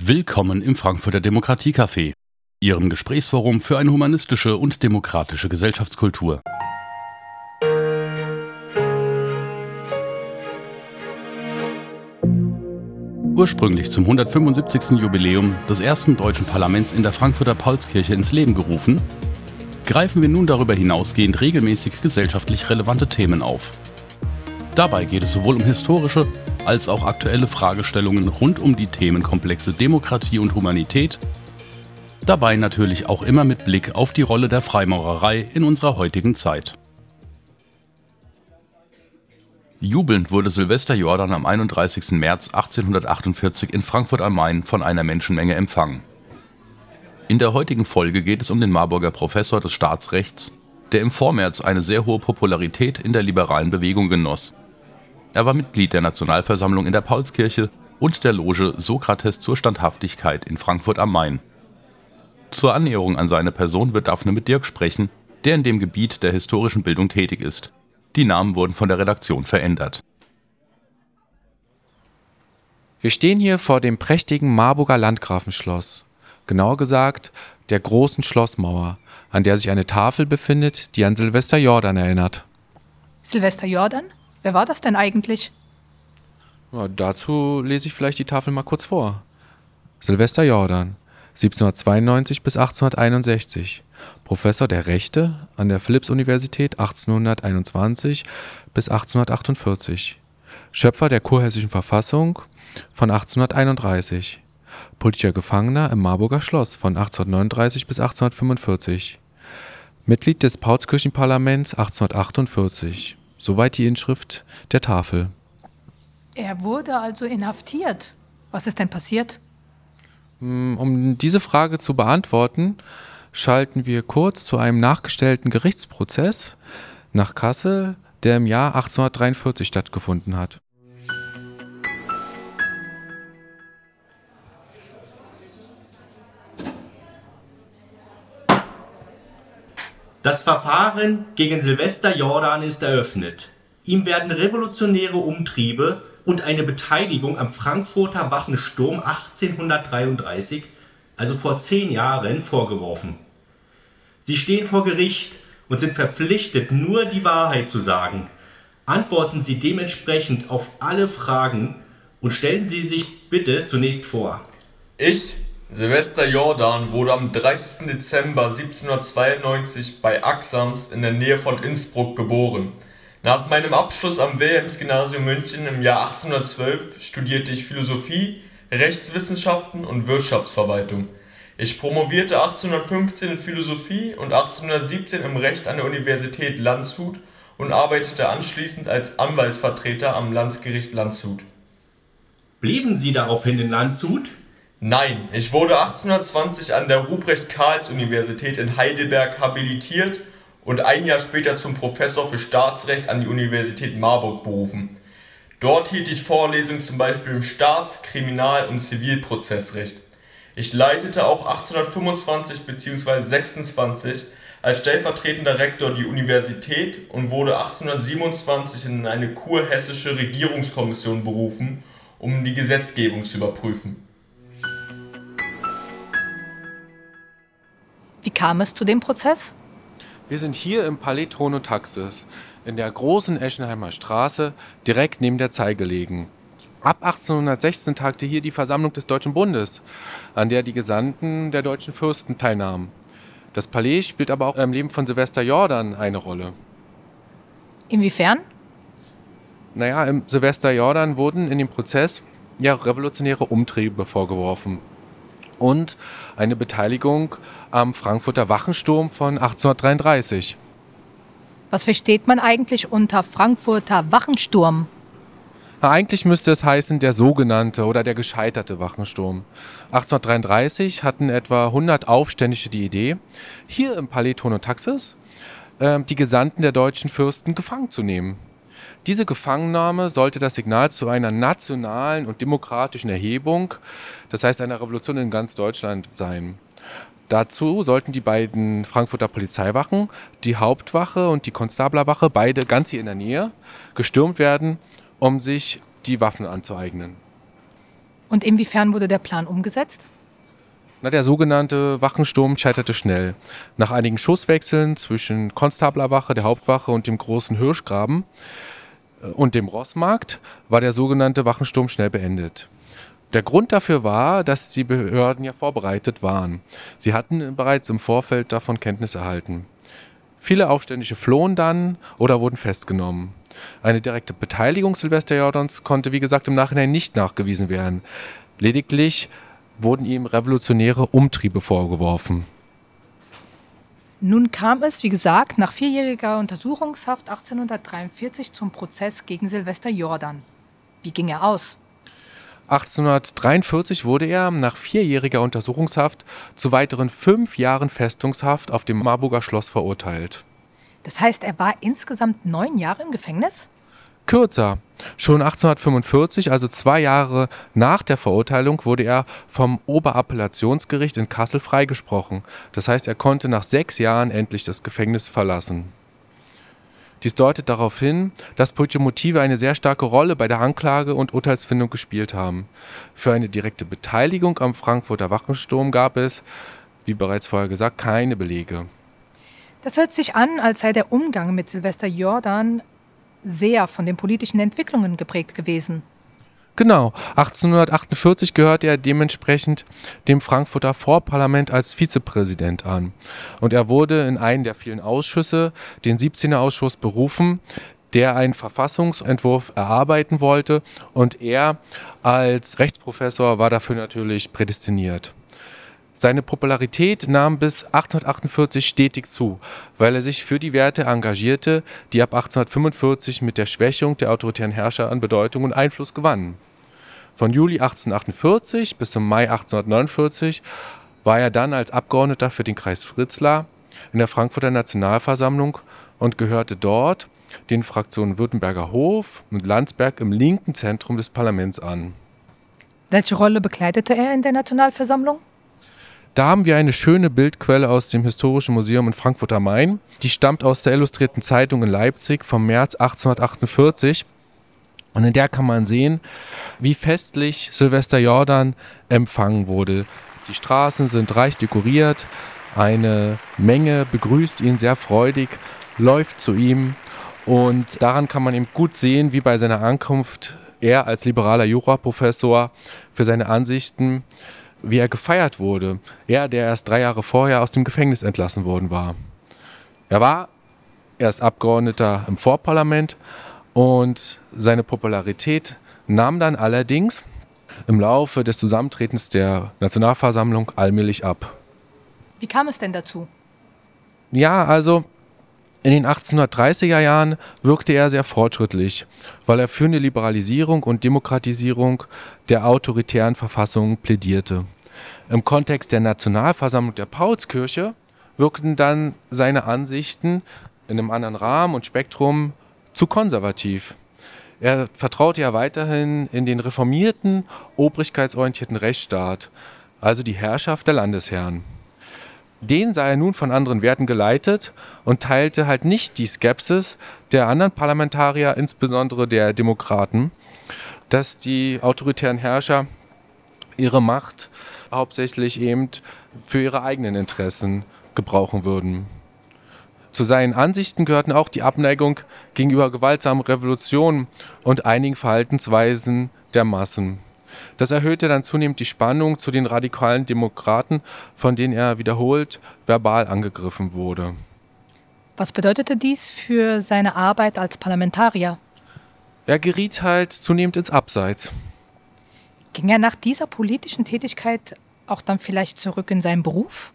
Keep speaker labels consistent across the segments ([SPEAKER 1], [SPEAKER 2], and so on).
[SPEAKER 1] Willkommen im Frankfurter Demokratiecafé, Ihrem Gesprächsforum für eine humanistische und demokratische Gesellschaftskultur. Ursprünglich zum 175. Jubiläum des ersten deutschen Parlaments in der Frankfurter Paulskirche ins Leben gerufen, greifen wir nun darüber hinausgehend regelmäßig gesellschaftlich relevante Themen auf. Dabei geht es sowohl um historische als auch aktuelle Fragestellungen rund um die Themenkomplexe Demokratie und Humanität, dabei natürlich auch immer mit Blick auf die Rolle der Freimaurerei in unserer heutigen Zeit. Jubelnd wurde Sylvester Jordan am 31. März 1848 in Frankfurt am Main von einer Menschenmenge empfangen. In der heutigen Folge geht es um den Marburger Professor des Staatsrechts, der im Vormärz eine sehr hohe Popularität in der liberalen Bewegung genoss. Er war Mitglied der Nationalversammlung in der Paulskirche und der Loge Sokrates zur Standhaftigkeit in Frankfurt am Main. Zur Annäherung an seine Person wird Daphne mit Dirk sprechen, der in dem Gebiet der historischen Bildung tätig ist. Die Namen wurden von der Redaktion verändert.
[SPEAKER 2] Wir stehen hier vor dem prächtigen Marburger Landgrafenschloss. Genauer gesagt, der großen Schlossmauer, an der sich eine Tafel befindet, die an Sylvester Jordan erinnert.
[SPEAKER 3] Sylvester Jordan? Wer war das denn eigentlich?
[SPEAKER 2] Ja, dazu lese ich vielleicht die Tafel mal kurz vor. Sylvester Jordan, 1792 bis 1861, Professor der Rechte an der Philipps-Universität 1821 bis 1848, Schöpfer der kurhessischen Verfassung von 1831, politischer Gefangener im Marburger Schloss von 1839 bis 1845, Mitglied des Paulskirchenparlaments 1848. Soweit die Inschrift der Tafel.
[SPEAKER 3] Er wurde also inhaftiert. Was ist denn passiert?
[SPEAKER 2] Um diese Frage zu beantworten, schalten wir kurz zu einem nachgestellten Gerichtsprozess nach Kassel, der im Jahr 1843 stattgefunden hat.
[SPEAKER 4] Das Verfahren gegen Sylvester Jordan ist eröffnet. Ihm werden revolutionäre Umtriebe und eine Beteiligung am Frankfurter Wachensturm 1833, also vor 10 Jahren, vorgeworfen. Sie stehen vor Gericht und sind verpflichtet, nur die Wahrheit zu sagen. Antworten Sie dementsprechend auf alle Fragen und stellen Sie sich bitte zunächst vor.
[SPEAKER 5] Ich, Sylvester Jordan, wurde am 30. Dezember 1792 bei Axams in der Nähe von Innsbruck geboren. Nach meinem Abschluss am Wilhelms-Gymnasium München im Jahr 1812 studierte ich Philosophie, Rechtswissenschaften und Wirtschaftsverwaltung. Ich promovierte 1815 in Philosophie und 1817 im Recht an der Universität Landshut und arbeitete anschließend als Anwaltsvertreter am Landgericht Landshut.
[SPEAKER 4] Blieben Sie daraufhin in Landshut?
[SPEAKER 5] Nein, ich wurde 1820 an der Ruprecht-Karls-Universität in Heidelberg habilitiert und ein Jahr später zum Professor für Staatsrecht an die Universität Marburg berufen. Dort hielt ich Vorlesungen zum Beispiel im Staats-, Kriminal- und Zivilprozessrecht. Ich leitete auch 1825 bzw. 26 als stellvertretender Rektor die Universität und wurde 1827 in eine kurhessische Regierungskommission berufen, um die Gesetzgebung zu überprüfen.
[SPEAKER 3] Wie kam es zu dem Prozess?
[SPEAKER 2] Wir sind hier im Palais Thron und Taxis, in der großen Eschenheimer Straße, direkt neben der Zeil gelegen. Ab 1816 tagte hier die Versammlung des Deutschen Bundes, an der die Gesandten der deutschen Fürsten teilnahmen. Das Palais spielt aber auch im Leben von Sylvester Jordan eine Rolle.
[SPEAKER 3] Inwiefern?
[SPEAKER 2] Im Sylvester Jordan wurden in dem Prozess revolutionäre Umtriebe vorgeworfen und eine Beteiligung am Frankfurter Wachensturm von 1833.
[SPEAKER 3] Was versteht man eigentlich unter Frankfurter Wachensturm?
[SPEAKER 2] Eigentlich müsste es heißen der sogenannte oder der gescheiterte Wachensturm. 1833 hatten etwa 100 Aufständische die Idee, hier im Palais Thron und Taxis die Gesandten der deutschen Fürsten gefangen zu nehmen. Diese Gefangennahme sollte das Signal zu einer nationalen und demokratischen Erhebung, das heißt einer Revolution in ganz Deutschland, sein. Dazu sollten die beiden Frankfurter Polizeiwachen, die Hauptwache und die Konstablerwache, beide ganz hier in der Nähe, gestürmt werden, um sich die Waffen anzueignen.
[SPEAKER 3] Und inwiefern wurde der Plan umgesetzt?
[SPEAKER 2] Der sogenannte Wachensturm scheiterte schnell. Nach einigen Schusswechseln zwischen Konstablerwache, der Hauptwache und dem großen Hirschgraben und dem Rossmarkt war der sogenannte Wachensturm schnell beendet. Der Grund dafür war, dass die Behörden ja vorbereitet waren. Sie hatten bereits im Vorfeld davon Kenntnis erhalten. Viele Aufständische flohen dann oder wurden festgenommen. Eine direkte Beteiligung Silvester Jordans konnte, wie gesagt, im Nachhinein nicht nachgewiesen werden. Lediglich wurden ihm revolutionäre Umtriebe vorgeworfen.
[SPEAKER 3] Nun kam es, wie gesagt, nach 4-jähriger Untersuchungshaft 1843 zum Prozess gegen Silvester Jordan. Wie ging er aus?
[SPEAKER 2] 1843 wurde er nach 4-jähriger Untersuchungshaft zu weiteren 5 Jahren Festungshaft auf dem Marburger Schloss verurteilt.
[SPEAKER 3] Das heißt, er war insgesamt 9 Jahre im Gefängnis?
[SPEAKER 2] Kürzer. Schon 1845, also 2 Jahre nach der Verurteilung, wurde er vom Oberappellationsgericht in Kassel freigesprochen. Das heißt, er konnte nach 6 Jahren endlich das Gefängnis verlassen. Dies deutet darauf hin, dass politische Motive eine sehr starke Rolle bei der Anklage und Urteilsfindung gespielt haben. Für eine direkte Beteiligung am Frankfurter Wachensturm gab es, wie bereits vorher gesagt, keine Belege.
[SPEAKER 3] Das hört sich an, als sei der Umgang mit Silvester Jordan sehr von den politischen Entwicklungen geprägt gewesen.
[SPEAKER 2] Genau, 1848 gehörte er dementsprechend dem Frankfurter Vorparlament als Vizepräsident an. Und er wurde in einen der vielen Ausschüsse, den 17er Ausschuss, berufen, der einen Verfassungsentwurf erarbeiten wollte. Und er als Rechtsprofessor war dafür natürlich prädestiniert. Seine Popularität nahm bis 1848 stetig zu, weil er sich für die Werte engagierte, die ab 1845 mit der Schwächung der autoritären Herrscher an Bedeutung und Einfluss gewannen. Von Juli 1848 bis zum Mai 1849 war er dann als Abgeordneter für den Kreis Fritzlar in der Frankfurter Nationalversammlung und gehörte dort den Fraktionen Württemberger Hof und Landsberg im linken Zentrum des Parlaments an.
[SPEAKER 3] Welche Rolle bekleidete er in der Nationalversammlung?
[SPEAKER 2] Da haben wir eine schöne Bildquelle aus dem Historischen Museum in Frankfurt am Main. Die stammt aus der Illustrierten Zeitung in Leipzig vom März 1848. Und in der kann man sehen, wie festlich Silvester Jordan empfangen wurde. Die Straßen sind reich dekoriert, eine Menge begrüßt ihn sehr freudig, läuft zu ihm. Und daran kann man eben gut sehen, wie bei seiner Ankunft er als liberaler Juraprofessor für seine Ansichten, wie er gefeiert wurde. Er, der erst 3 Jahre vorher aus dem Gefängnis entlassen worden war. Er war erst Abgeordneter im Vorparlament und seine Popularität nahm dann allerdings im Laufe des Zusammentretens der Nationalversammlung allmählich ab.
[SPEAKER 3] Wie kam es denn dazu?
[SPEAKER 2] Ja, also in den 1830er Jahren wirkte er sehr fortschrittlich, weil er für eine Liberalisierung und Demokratisierung der autoritären Verfassung plädierte. Im Kontext der Nationalversammlung der Paulskirche wirkten dann seine Ansichten in einem anderen Rahmen und Spektrum zu konservativ. Er vertraute ja weiterhin in den reformierten, obrigkeitsorientierten Rechtsstaat, also die Herrschaft der Landesherren. Den sah er nun von anderen Werten geleitet und teilte halt nicht die Skepsis der anderen Parlamentarier, insbesondere der Demokraten, dass die autoritären Herrscher ihre Macht hauptsächlich eben für ihre eigenen Interessen gebrauchen würden. Zu seinen Ansichten gehörten auch die Abneigung gegenüber gewaltsamen Revolutionen und einigen Verhaltensweisen der Massen. Das erhöhte dann zunehmend die Spannung zu den radikalen Demokraten, von denen er wiederholt verbal angegriffen wurde.
[SPEAKER 3] Was bedeutete dies für seine Arbeit als Parlamentarier?
[SPEAKER 2] Er geriet halt zunehmend ins Abseits.
[SPEAKER 3] Ging er nach dieser politischen Tätigkeit auch dann vielleicht zurück in seinen Beruf?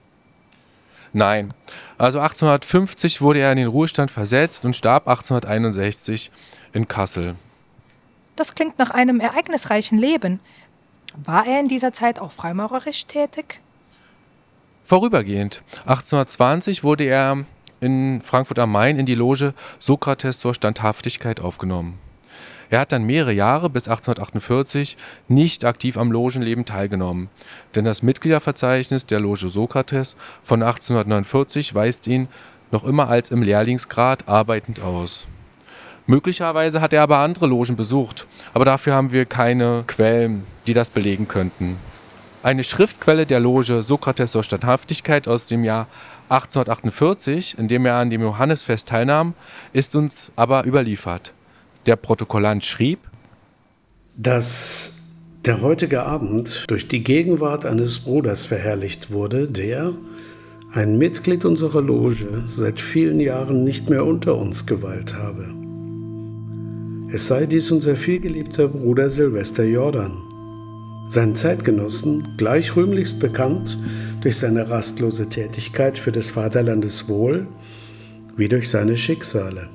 [SPEAKER 2] Nein, also 1850 wurde er in den Ruhestand versetzt und starb 1861 in Kassel.
[SPEAKER 3] Das klingt nach einem ereignisreichen Leben. War er in dieser Zeit auch freimaurerisch tätig?
[SPEAKER 2] Vorübergehend. 1820 wurde er in Frankfurt am Main in die Loge Sokrates zur Standhaftigkeit aufgenommen. Er hat dann mehrere Jahre bis 1848 nicht aktiv am Logenleben teilgenommen, denn das Mitgliederverzeichnis der Loge Sokrates von 1849 weist ihn noch immer als im Lehrlingsgrad arbeitend aus. Möglicherweise hat er aber andere Logen besucht, aber dafür haben wir keine Quellen, die das belegen könnten. Eine Schriftquelle der Loge Sokrates zur Standhaftigkeit aus dem Jahr 1848, in dem er an dem Johannesfest teilnahm, ist uns aber überliefert. Der Protokollant schrieb,
[SPEAKER 6] dass der heutige Abend durch die Gegenwart eines Bruders verherrlicht wurde, der, ein Mitglied unserer Loge, seit vielen Jahren nicht mehr unter uns geweilt habe. Es sei dies unser vielgeliebter Bruder Silvester Jordan, seinen Zeitgenossen gleich rühmlichst bekannt durch seine rastlose Tätigkeit für des Vaterlandes Wohl wie durch seine Schicksale.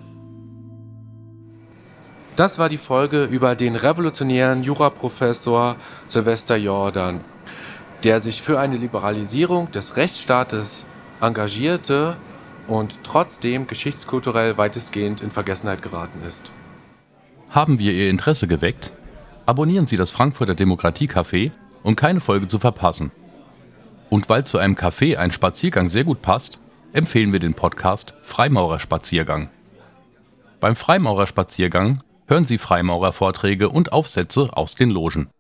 [SPEAKER 2] Das war die Folge über den revolutionären Juraprofessor Silvester Jordan, der sich für eine Liberalisierung des Rechtsstaates engagierte und trotzdem geschichtskulturell weitestgehend in Vergessenheit geraten ist.
[SPEAKER 1] Haben wir Ihr Interesse geweckt? Abonnieren Sie das Frankfurter Demokratie-Café, um keine Folge zu verpassen. Und weil zu einem Café ein Spaziergang sehr gut passt, empfehlen wir den Podcast Freimaurerspaziergang. Beim Freimaurerspaziergang hören Sie Freimaurervorträge und Aufsätze aus den Logen.